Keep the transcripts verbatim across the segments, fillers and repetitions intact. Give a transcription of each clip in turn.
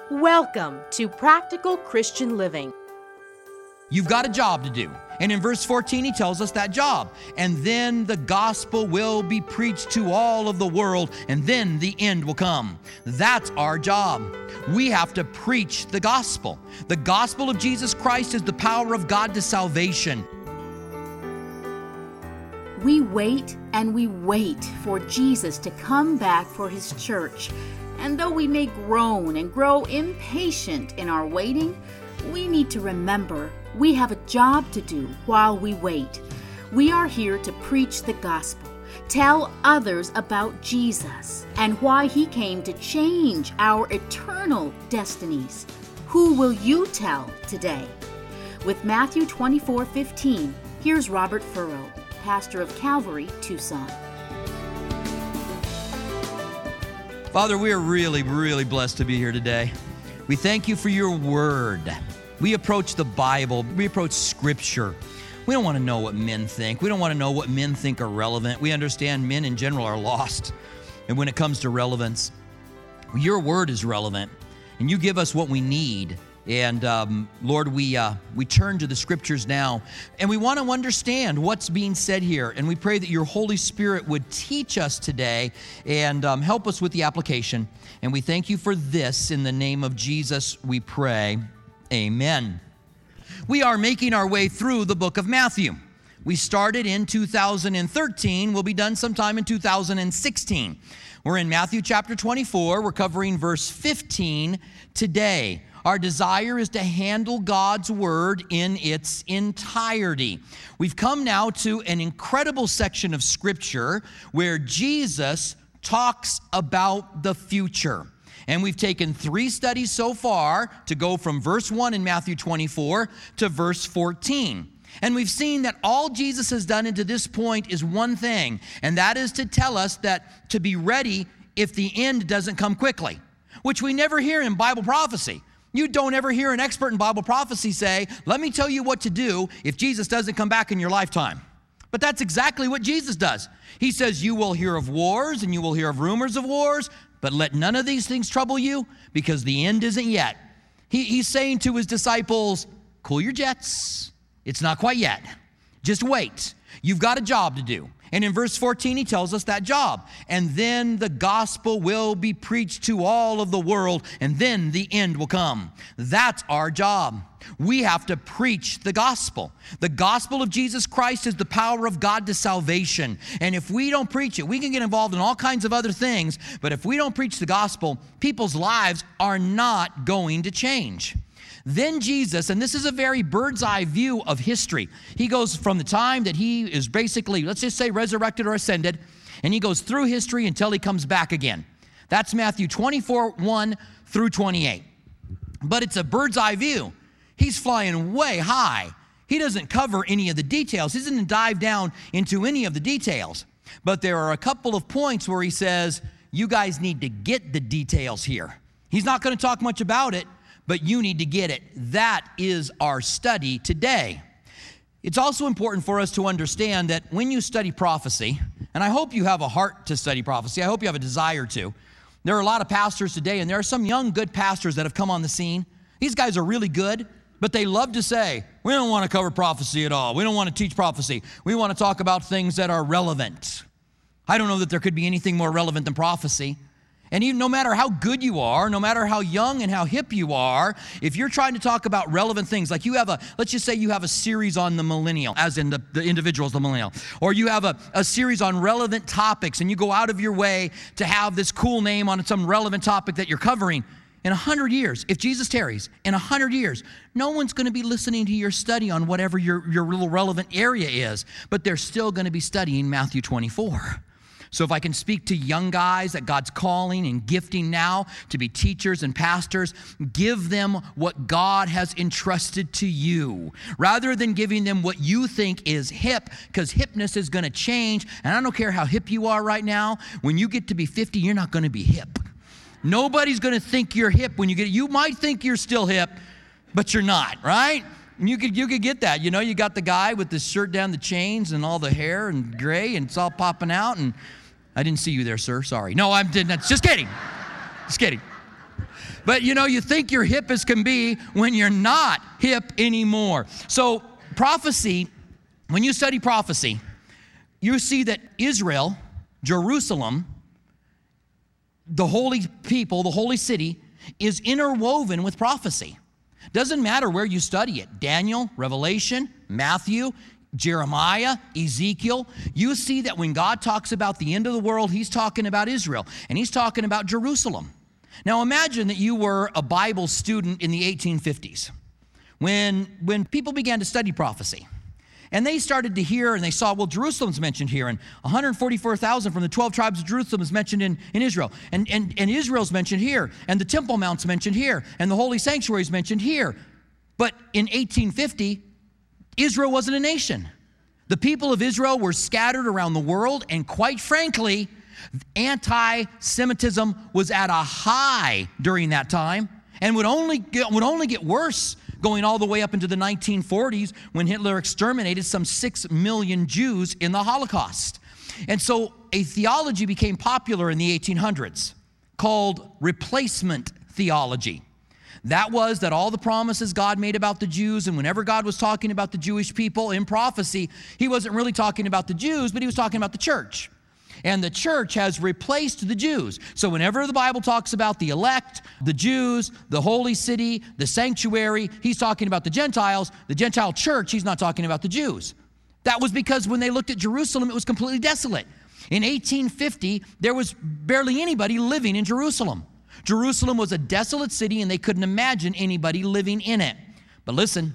Welcome to Practical Christian Living. You've got a job to do. And in verse fourteen, he tells us that job. And then the gospel will be preached to all of the world, and then the end will come. That's our job. We have to preach the gospel. The gospel of Jesus Christ is the power of God to salvation. We wait and we wait for Jesus to come back for his church. And though we may groan and grow impatient in our waiting, we need to remember we have a job to do while we wait. We are here to preach the gospel, tell others about Jesus and why he came to change our eternal destinies. Who will you tell today? With Matthew twenty-four fifteen, here's Robert Furrow, pastor of Calvary, Tucson. Father, we are really, really blessed to be here today. We thank you for your word. We approach the Bible. We approach Scripture. We don't want to know what men think. We don't want to know what men think are relevant. We understand men in general are lost. And when it comes to relevance, your word is relevant. And you give us what we need. And um, Lord, we uh, we turn to the Scriptures now, and we want to understand what's being said here. And we pray that your Holy Spirit would teach us today and um, help us with the application. And we thank you for this. In the name of Jesus, we pray. Amen. We are making our way through the book of Matthew. We started in two thousand thirteen. We'll be done sometime in two thousand sixteen. We're in Matthew chapter twenty-four. We're covering verse fifteen today. Our desire is to handle God's word in its entirety. We've come now to an incredible section of Scripture where Jesus talks about the future. And we've taken three studies so far to go from verse one in Matthew twenty-four to verse fourteen. And we've seen that all Jesus has done into this point is one thing, and that is to tell us that to be ready if the end doesn't come quickly, which we never hear in Bible prophecy. You don't ever hear an expert in Bible prophecy say, let me tell you what to do if Jesus doesn't come back in your lifetime. But that's exactly what Jesus does. He says, you will hear of wars and you will hear of rumors of wars, but let none of these things trouble you because the end isn't yet. He, he's saying to his disciples, cool your jets. It's not quite yet. Just wait. You've got a job to do. And in verse fourteen, he tells us that job. And then the gospel will be preached to all of the world, and then the end will come. That's our job. We have to preach the gospel. The gospel of Jesus Christ is the power of God to salvation. And if we don't preach it, we can get involved in all kinds of other things. But if we don't preach the gospel, people's lives are not going to change. Then Jesus, and this is a very bird's eye view of history. He goes from the time that he is basically, let's just say resurrected or ascended, and he goes through history until he comes back again. That's Matthew twenty-four, one through twenty-eight. But it's a bird's eye view. He's flying way high. He doesn't cover any of the details. He doesn't dive down into any of the details. But there are a couple of points where he says, you guys need to get the details here. He's not going to talk much about it, but you need to get it. That is our study today. It's also important for us to understand that when you study prophecy, and I hope you have a heart to study prophecy, I hope you have a desire to. There are a lot of pastors today, and there are some young, good pastors that have come on the scene. These guys are really good, but they love to say, we don't want to cover prophecy at all. We don't want to teach prophecy. We want to talk about things that are relevant. I don't know that there could be anything more relevant than prophecy. And even no matter how good you are, no matter how young and how hip you are, if you're trying to talk about relevant things, like you have a, let's just say you have a series on the millennial, as in the, the individuals, the millennial, or you have a, a series on relevant topics, and you go out of your way to have this cool name on some relevant topic that you're covering, in a hundred years, if Jesus tarries, in a hundred years, no one's going to be listening to your study on whatever your, your little relevant area is, but they're still going to be studying Matthew twenty-four. So if I can speak to young guys that God's calling and gifting now to be teachers and pastors, give them what God has entrusted to you rather than giving them what you think is hip, because hipness is going to change. And I don't care how hip you are right now. When you get to be fifty, you're not going to be hip. Nobody's going to think you're hip when you get, you might think you're still hip, but you're not, right? And you could you could get that. You know, you got the guy with the shirt down the chains and all the hair and gray and it's all popping out. And I didn't see you there, sir. Sorry. No, I'm didn't. Just kidding. Just kidding. But you know, you think you're hip as can be when you're not hip anymore. So prophecy, when you study prophecy, you see that Israel, Jerusalem, the holy people, the holy city, is interwoven with prophecy. Doesn't matter where you study it. Daniel, Revelation, Matthew, Jeremiah, Ezekiel. You see that when God talks about the end of the world, he's talking about Israel, and he's talking about Jerusalem. Now imagine that you were a Bible student in the eighteen fifties when, when people began to study prophecy. And they started to hear and they saw, well, Jerusalem's mentioned here, and one hundred forty-four thousand from the twelve tribes of Jerusalem is mentioned in, in Israel. And, and, and Israel's mentioned here, and the Temple Mount's mentioned here, and the Holy Sanctuary is mentioned here. But in eighteen fifty, Israel wasn't a nation. The people of Israel were scattered around the world, and quite frankly, anti-Semitism was at a high during that time and would only get, would only get worse going all the way up into the nineteen forties when Hitler exterminated some six million Jews in the Holocaust. And so a theology became popular in the eighteen hundreds called replacement theology. That was that all the promises God made about the Jews, and whenever God was talking about the Jewish people in prophecy, he wasn't really talking about the Jews, but he was talking about the church. And the church has replaced the Jews. So whenever the Bible talks about the elect, the Jews, the holy city, the sanctuary, he's talking about the Gentiles. The Gentile church, he's not talking about the Jews. That was because when they looked at Jerusalem, it was completely desolate. In eighteen fifty, there was barely anybody living in Jerusalem. Jerusalem was a desolate city, and they couldn't imagine anybody living in it. But listen,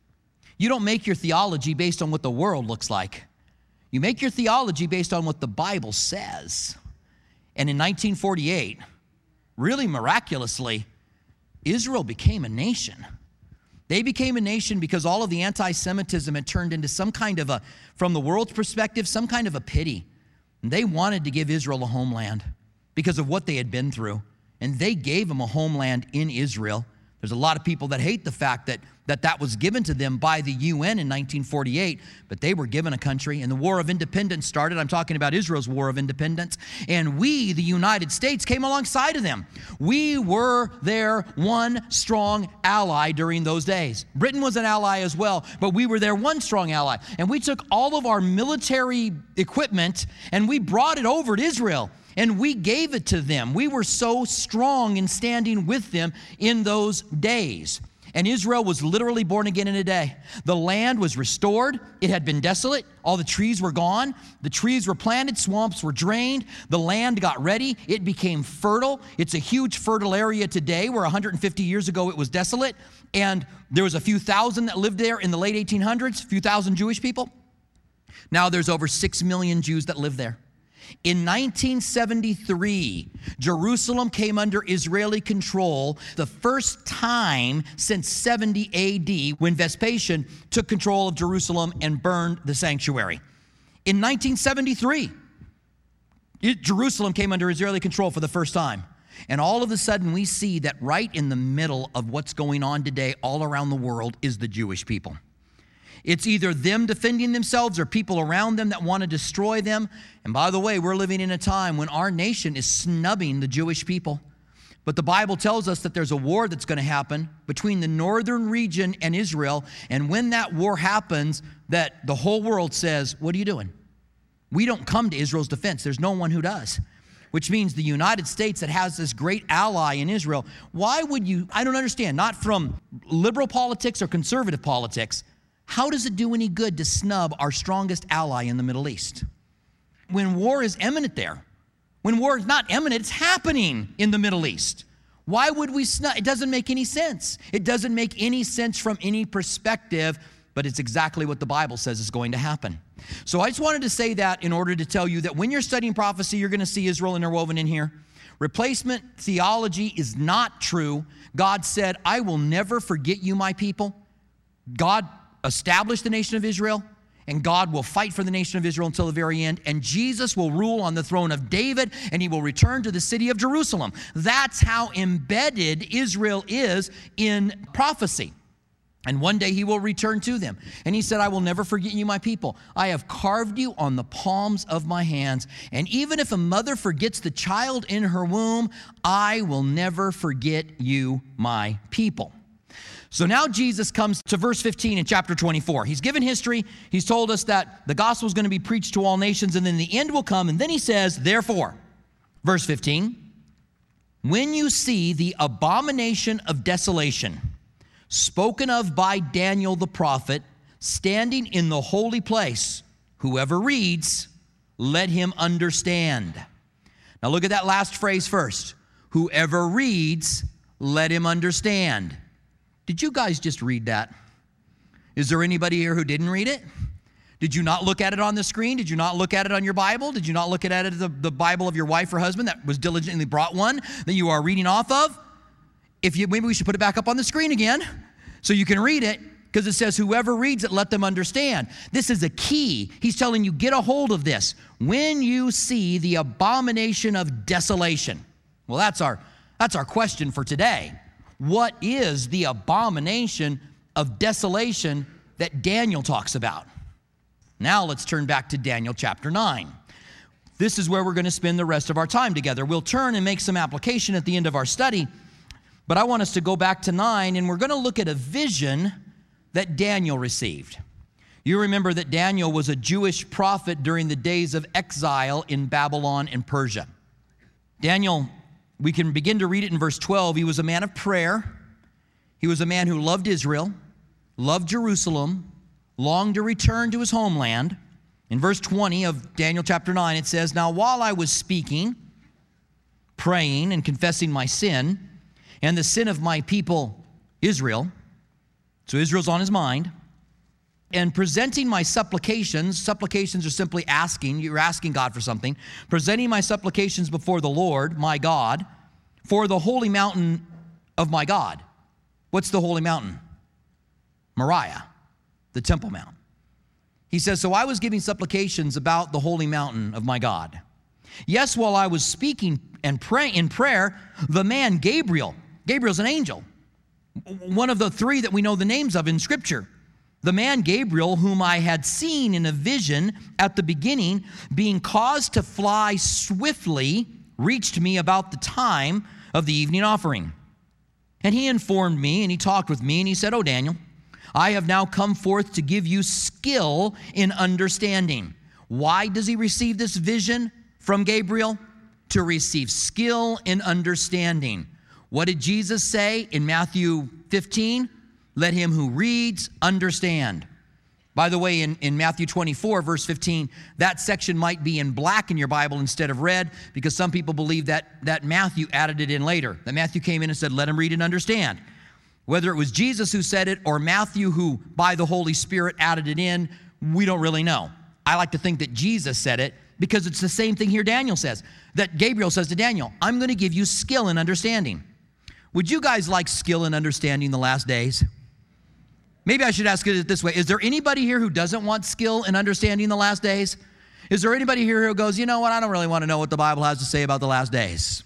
you don't make your theology based on what the world looks like. You make your theology based on what the Bible says. And in nineteen forty-eight, really miraculously, Israel became a nation. They became a nation because all of the anti-Semitism had turned into some kind of a, from the world's perspective, some kind of a pity. And they wanted to give Israel a homeland because of what they had been through. And they gave them a homeland in Israel. There's a lot of people that hate the fact that that that was given to them by the U N in nineteen forty-eight, but they were given a country, and the War of Independence started. I'm talking about Israel's War of Independence, and we, the United States, came alongside of them. We were their one strong ally during those days. Britain was an ally as well, but we were their one strong ally, and we took all of our military equipment, and we brought it over to Israel. And we gave it to them. We were so strong in standing with them in those days. And Israel was literally born again in a day. The land was restored. It had been desolate. All the trees were gone. The trees were planted. Swamps were drained. The land got ready. It became fertile. It's a huge fertile area today where one hundred fifty years ago it was desolate. And there was a few thousand that lived there in the late eighteen hundreds, a few thousand Jewish people. Now there's over six million Jews that live there. In nineteen seventy-three, Jerusalem came under Israeli control the first time since seventy A D when Vespasian took control of Jerusalem and burned the sanctuary. In nineteen seventy-three, it, Jerusalem came under Israeli control for the first time. And all of a sudden we see that right in the middle of what's going on today all around the world is the Jewish people. It's either them defending themselves or people around them that want to destroy them. And by the way, we're living in a time when our nation is snubbing the Jewish people. But the Bible tells us that there's a war that's going to happen between the northern region and Israel. And when that war happens, that the whole world says, what are you doing? We don't come to Israel's defense. There's no one who does. Which means the United States that has this great ally in Israel, why would you, I don't understand, not from liberal politics or conservative politics, how does it do any good to snub our strongest ally in the Middle East? When war is imminent there, when war is not imminent, it's happening in the Middle East. Why would we snub? It doesn't make any sense. It doesn't make any sense from any perspective, but it's exactly what the Bible says is going to happen. So I just wanted to say that in order to tell you that when you're studying prophecy, you're going to see Israel interwoven in here. Replacement theology is not true. God said, I will never forget you, my people. God establish the nation of Israel, and God will fight for the nation of Israel until the very end, and Jesus will rule on the throne of David, and he will return to the city of Jerusalem. That's how embedded Israel is in prophecy. And one day he will return to them. And he said, I will never forget you, my people. I have carved you on the palms of my hands. And even if a mother forgets the child in her womb, I will never forget you, my people. So now Jesus comes to verse fifteen in chapter twenty-four. He's given history. He's told us that the gospel is going to be preached to all nations, and then the end will come. And then he says, therefore, verse fifteen, when you see the abomination of desolation spoken of by Daniel the prophet, standing in the holy place, whoever reads, let him understand. Now look at that last phrase first. Whoever reads, let him understand. Did you guys just read that? Is there anybody here who didn't read it? Did you not look at it on the screen? Did you not look at it on your Bible? Did you not look at it the, the Bible of your wife or husband that was diligently brought one that you are reading off of? If you, maybe we should put it back up on the screen again so you can read it, because it says, whoever reads it, let them understand. This is a key. He's telling you, get a hold of this. When you see the abomination of desolation. Well, that's our, that's our question for today. What is the abomination of desolation that Daniel talks about? Now let's turn back to Daniel chapter nine. This is where we're going to spend the rest of our time together. We'll turn and make some application at the end of our study. But I want us to go back to nine, and we're going to look at a vision that Daniel received. You remember that Daniel was a Jewish prophet during the days of exile in Babylon and Persia. Daniel, we can begin to read it in verse twelve. He was a man of prayer. He was a man who loved Israel, loved Jerusalem, longed to return to his homeland. In verse twenty of Daniel chapter nine, it says, now while I was speaking, praying, and confessing my sin, and the sin of my people Israel, so Israel's on his mind, and presenting my supplications, supplications are simply asking, you're asking God for something, presenting my supplications before the Lord, my God, for the holy mountain of my God. What's the holy mountain? Moriah, the Temple Mount. He says, so I was giving supplications about the holy mountain of my God. Yes, while I was speaking and praying in prayer, the man Gabriel, Gabriel's an angel, one of the three that we know the names of in Scripture. The man Gabriel, whom I had seen in a vision at the beginning, being caused to fly swiftly, reached me about the time of the evening offering. And he informed me, and he talked with me, and he said, oh, Daniel, I have now come forth to give you skill in understanding. Why does he receive this vision from Gabriel? To receive skill in understanding. What did Jesus say in Matthew fifteen? Let him who reads understand. By the way, in, in Matthew twenty-four, verse fifteen, that section might be in black in your Bible instead of red, because some people believe that, that Matthew added it in later. That Matthew came in and said, let him read and understand. Whether it was Jesus who said it or Matthew who, by the Holy Spirit, added it in, we don't really know. I like to think that Jesus said it, because it's the same thing here Daniel says, that Gabriel says to Daniel, I'm going to give you skill in understanding. Would you guys like skill in understanding the last days? Maybe I should ask it this way. Is there anybody here who doesn't want skill in understanding the last days? Is there anybody here who goes, you know what, I don't really want to know what the Bible has to say about the last days?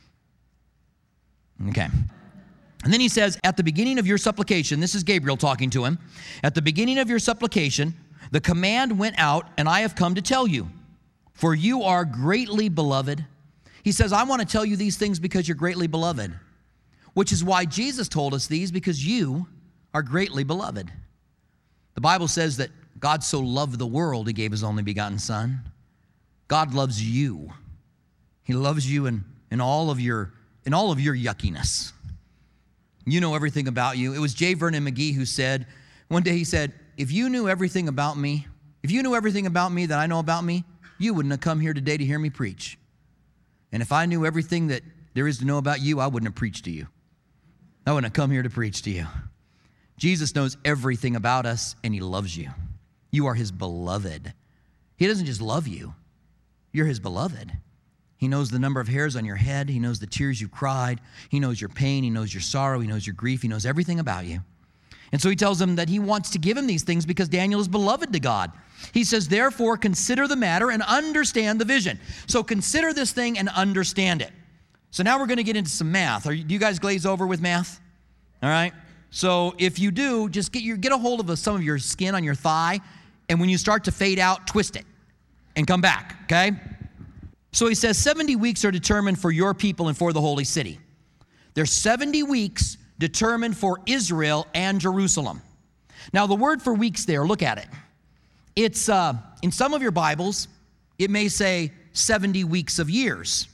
Okay. And then he says, at the beginning of your supplication, this is Gabriel talking to him, at the beginning of your supplication, the command went out, and I have come to tell you, for you are greatly beloved. He says, I want to tell you these things because you're greatly beloved, which is why Jesus told us these, because you are greatly beloved. The Bible says that God so loved the world, he gave his only begotten Son. God loves you. He loves you in, in all of your in all of your yuckiness. You know everything about you. It was J. Vernon McGee who said, one day he said, if you knew everything about me, if you knew everything about me that I know about me, you wouldn't have come here today to hear me preach. And if I knew everything that there is to know about you, I wouldn't have preached to you. I wouldn't have come here to preach to you. Jesus knows everything about us, and he loves you. You are his beloved. He doesn't just love you. You're his beloved. He knows the number of hairs on your head. He knows the tears you've cried. He knows your pain. He knows your sorrow. He knows your grief. He knows everything about you. And so he tells him that he wants to give him these things because Daniel is beloved to God. He says, therefore, consider the matter and understand the vision. So consider this thing and understand it. So now we're going to get into some math. Are you, do you guys glaze over with math? All right? So if you do, just get your get a hold of some of your skin on your thigh, and when you start to fade out, twist it and come back, okay? So he says seventy weeks are determined for your people and for the holy city. There's seventy weeks determined for Israel and Jerusalem. Now the word for weeks there, look at it. It's, uh, in some of your Bibles, it may say seventy weeks of years.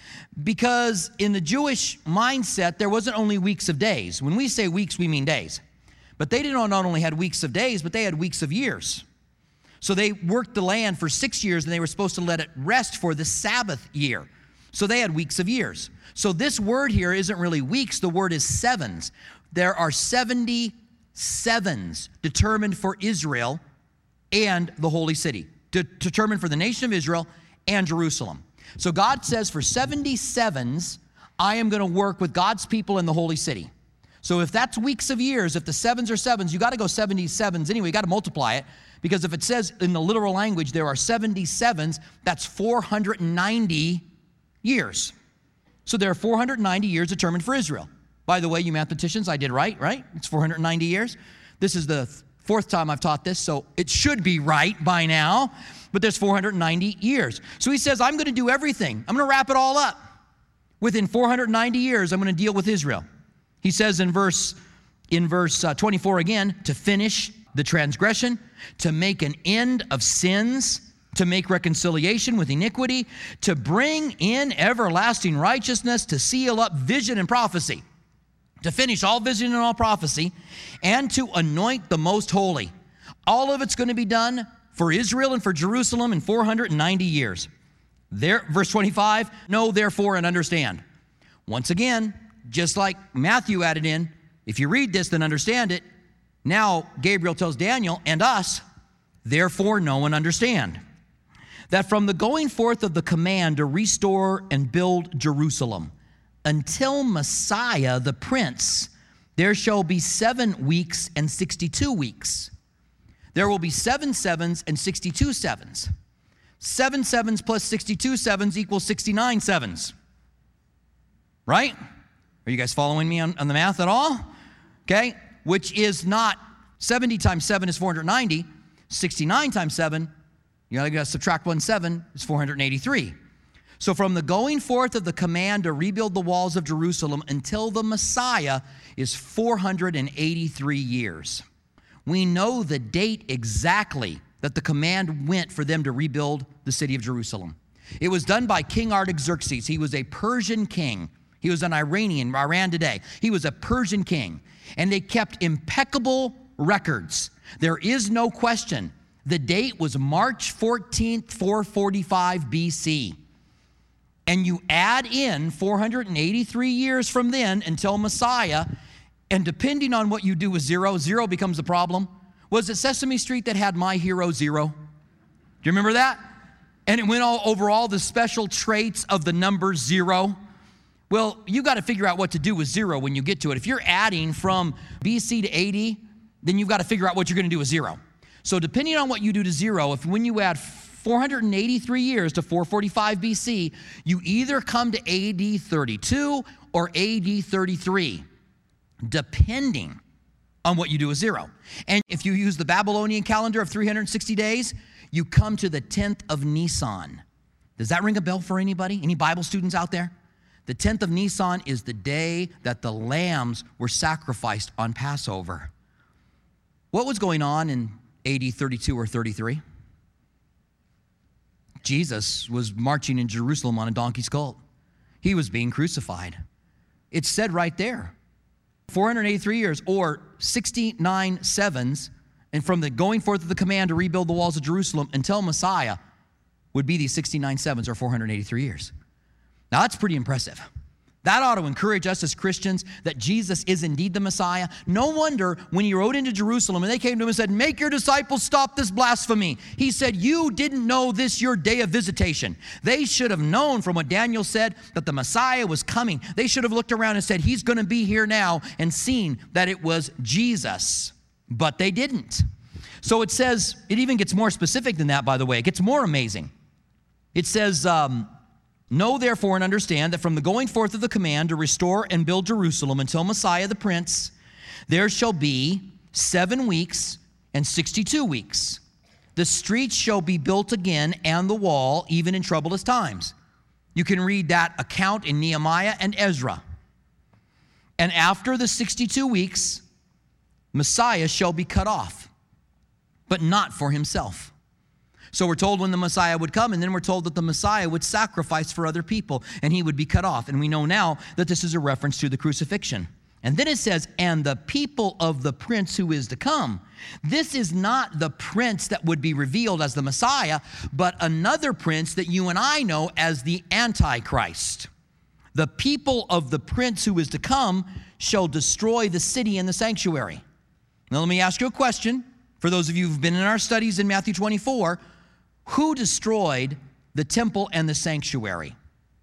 Because in the Jewish mindset, there wasn't only weeks of days. When we say weeks, we mean days. But they didn't not only had weeks of days, but they had weeks of years. So they worked the land for six years, and they were supposed to let it rest for the Sabbath year. So they had weeks of years. So this word here isn't really weeks. The word is sevens. There are seventy sevens determined for Israel and the holy city, de- determined for the nation of Israel and Jerusalem. So God says for seventy sevens, I am going to work with God's people in the holy city. So if that's weeks of years, if the sevens are sevens, you got to go seventy sevens anyway. You got to multiply it, because if it says in the literal language there are seventy sevens, that's four hundred ninety years. So there are four hundred ninety years determined for Israel. By the way, you mathematicians, I did right, right? It's four hundred ninety years. This is the fourth time I've taught this, so it should be right by now. But there's four hundred ninety years. So he says, I'm going to do everything. I'm going to wrap it all up. Within four hundred ninety years, I'm going to deal with Israel. He says in verse, in verse uh, twenty-four again, to finish the transgression, to make an end of sins, to make reconciliation with iniquity, to bring in everlasting righteousness, to seal up vision and prophecy, to finish all vision and all prophecy, and to anoint the most holy. All of it's going to be done for Israel and for Jerusalem in four hundred ninety years. There, verse twenty-five, know therefore and understand. Once again, just like Matthew added in, if you read this, then understand it. Now Gabriel tells Daniel and us, therefore know and understand, that from the going forth of the command to restore and build Jerusalem until Messiah the Prince, there shall be seven weeks and sixty-two weeks. There will be seven sevens and sixty-two sevens. Seven sevens plus sixty-two sevens equals sixty-nine sevens. Right? Are you guys following me on, on the math at all? Okay? Which is not seventy times seven is four hundred ninety. sixty-nine times seven, you got to subtract one seven, is four hundred eighty-three. So from the going forth of the command to rebuild the walls of Jerusalem until the Messiah is four hundred eighty-three years. We know the date exactly that the command went for them to rebuild the city of Jerusalem. It was done by King Artaxerxes. He was a Persian king. He was an Iranian, Iran today. He was a Persian king. And they kept impeccable records. There is no question. The date was March fourteenth, four forty-five B C. And you add in four hundred eighty-three years from then until Messiah, and depending on what you do with zero, zero becomes the problem. Was it Sesame Street that had My Hero Zero? Do you remember that? And it went all over all the special traits of the number zero. Well, you got to figure out what to do with zero when you get to it. If you're adding from B C to A D, then you've got to figure out what you're going to do with zero. So depending on what you do to zero, if when you add four hundred eighty-three years to four forty-five B C, you either come to A D thirty-two or A D thirty-three, depending on what you do with zero. And if you use the Babylonian calendar of three hundred sixty days, you come to the tenth of Nisan. Does that ring a bell for anybody? Any Bible students out there? The tenth of Nisan is the day that the lambs were sacrificed on Passover. What was going on in A D thirty-two or thirty-three? Jesus was marching in Jerusalem on a donkey's colt. He was being crucified. It's said right there. four hundred eighty-three years, or sixty-nine sevens, and from the going forth of the command to rebuild the walls of Jerusalem until Messiah would be these sixty-nine sevens, or four hundred eighty-three years. Now that's pretty impressive. That ought to encourage us as Christians that Jesus is indeed the Messiah. No wonder when he rode into Jerusalem and they came to him and said, make your disciples stop this blasphemy. He said, you didn't know this your day of visitation. They should have known from what Daniel said that the Messiah was coming. They should have looked around and said, he's going to be here now, and seen that it was Jesus. But they didn't. So it says, it even gets more specific than that, by the way. It gets more amazing. It says, um, know therefore and understand that from the going forth of the command to restore and build Jerusalem until Messiah the Prince, There shall be seven weeks and sixty-two weeks. The streets shall be built again, and the wall, even in troublous times. You can read that account in Nehemiah and Ezra. And after the sixty-two weeks, Messiah shall be cut off, but not for himself. So we're told when the Messiah would come, and then we're told that the Messiah would sacrifice for other people, and he would be cut off. And we know now that this is a reference to the crucifixion. And then it says, and the people of the prince who is to come. This is not the prince that would be revealed as the Messiah, but another prince that you and I know as the Antichrist. The people of the prince who is to come shall destroy the city and the sanctuary. Now let me ask you a question. For those of you who've been in our studies in Matthew twenty-four, who destroyed the temple and the sanctuary?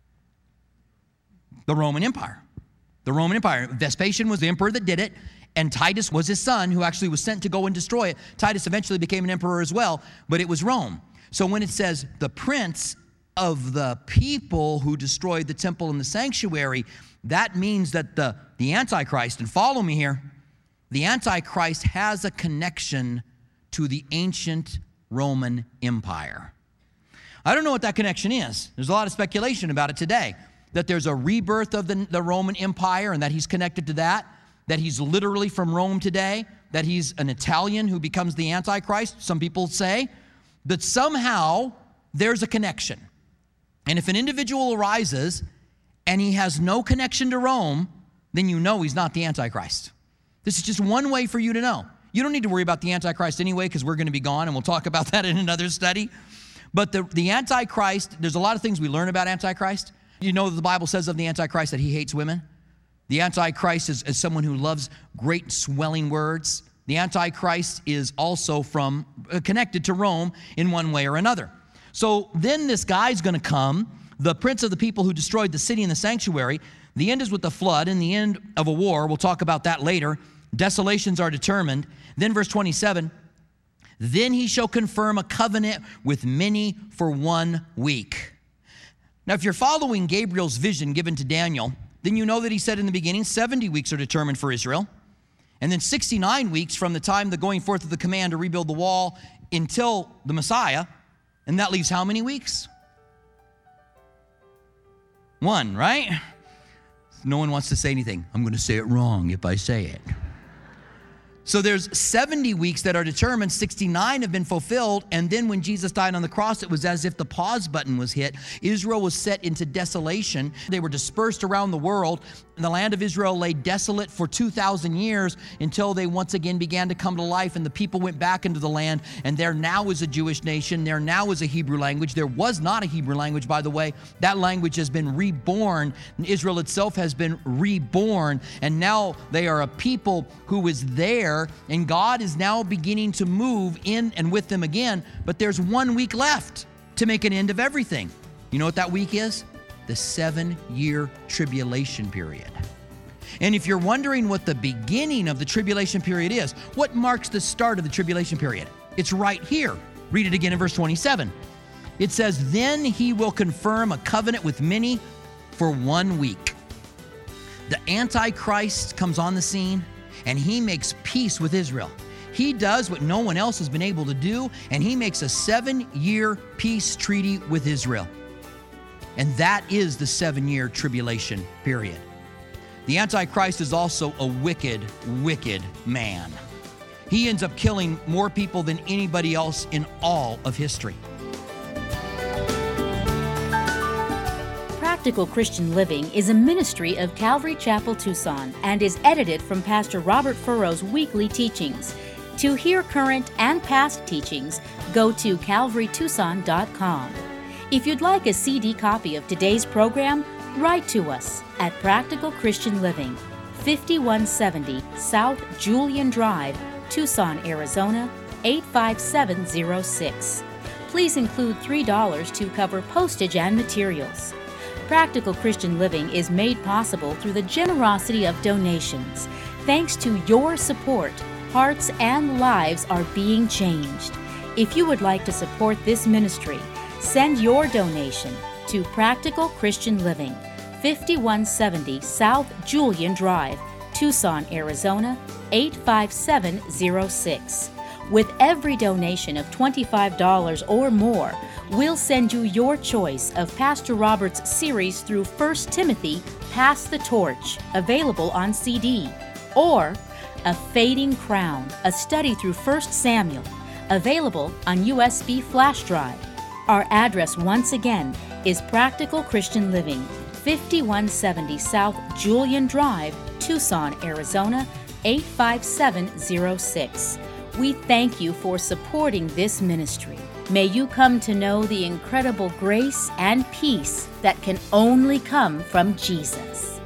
The Roman Empire. The Roman Empire. Vespasian was the emperor that did it, and Titus was his son who actually was sent to go and destroy it. Titus eventually became an emperor as well, but it was Rome. So when it says the prince of the people who destroyed the temple and the sanctuary, that means that the, the Antichrist, and follow me here, the Antichrist has a connection to the ancient Roman Empire. I don't know what that connection is. There's a lot of speculation about it today, that there's a rebirth of the, the Roman Empire and that he's connected to that, that he's literally from Rome today, that he's an Italian who becomes the Antichrist, some people say, that somehow there's a connection. And if an individual arises and he has no connection to Rome, then you know he's not the Antichrist. This is just one way for you to know. You don't need to worry about the Antichrist anyway, because we're going to be gone, and we'll talk about that in another study. But the, the Antichrist, there's a lot of things we learn about Antichrist. You know that the Bible says of the Antichrist that he hates women. The Antichrist is, is someone who loves great swelling words. The Antichrist is also from uh, connected to Rome in one way or another. So then this guy's going to come, the prince of the people who destroyed the city and the sanctuary. The end is with the flood and the end of a war. We'll talk about that later. Desolations are determined. Then verse twenty-seven, then he shall confirm a covenant with many for one week. Now, if you're following Gabriel's vision given to Daniel, then you know that he said in the beginning, seventy weeks are determined for Israel. And then sixty-nine weeks from the time the going forth of the command to rebuild the wall until the Messiah. And that leaves how many weeks? One, right? No one wants to say anything. I'm going to say it wrong if I say it. So there's seventy weeks that are determined, sixty-nine have been fulfilled, and then when Jesus died on the cross, it was as if the pause button was hit. Israel was set into desolation. They were dispersed around the world, and the land of Israel lay desolate for two thousand years until they once again began to come to life, and the people went back into the land, and there now is a Jewish nation. There now is a Hebrew language. There was not a Hebrew language, by the way. That language has been reborn. Israel itself has been reborn, and now they are a people who is there. And God is now beginning to move in and with them again, but there's one week left to make an end of everything. You know what that week is? The seven-year tribulation period. And if you're wondering what the beginning of the tribulation period is, what marks the start of the tribulation period? It's right here. Read it again in verse twenty-seven. It says, then he will confirm a covenant with many for one week. The Antichrist comes on the scene, and he makes peace with Israel. He does what no one else has been able to do, and he makes a seven-year peace treaty with Israel. And that is the seven-year tribulation period. The Antichrist is also a wicked, wicked man. He ends up killing more people than anybody else in all of history. Practical Christian Living is a ministry of Calvary Chapel, Tucson, and is edited from Pastor Robert Furrow's weekly teachings. To hear current and past teachings, go to calvary tucson dot com. If you'd like a C D copy of today's program, write to us at Practical Christian Living, fifty-one seventy South Julian Drive, Tucson, Arizona, eight five seven zero six. Please include three dollars to cover postage and materials. Practical Christian Living is made possible through the generosity of donations. Thanks to your support, hearts and lives are being changed. If you would like to support this ministry, send your donation to Practical Christian Living, fifty-one seventy South Julian Drive, Tucson, Arizona eight five seven zero six. With every donation of twenty-five dollars or more, we'll send you your choice of Pastor Robert's series through First Timothy, Pass the Torch, available on C D, or A Fading Crown, a study through First Samuel, available on U S B flash drive. Our address once again is Practical Christian Living, fifty-one seventy South Julian Drive, Tucson, Arizona eight five seven zero six. We thank you for supporting this ministry. May you come to know the incredible grace and peace that can only come from Jesus.